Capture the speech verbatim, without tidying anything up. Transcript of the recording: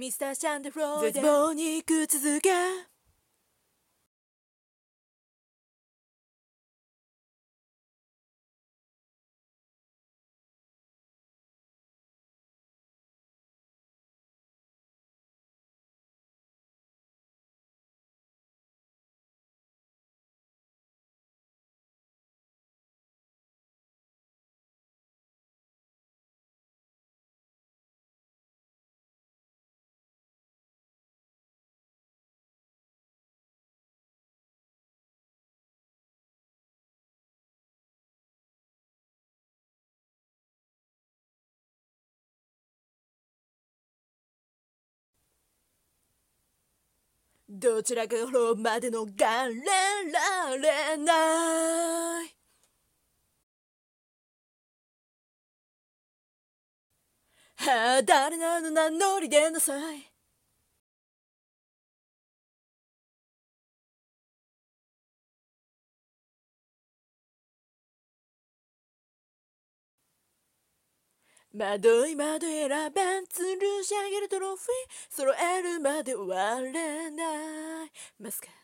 ミスターシャンデフロー絶望に行く続けどちらかが滅ぶまで逃れられないはあ誰なの名乗り出なさい窓い窓選べ吊るし上げるトロフィー揃えるまで終われないマスカ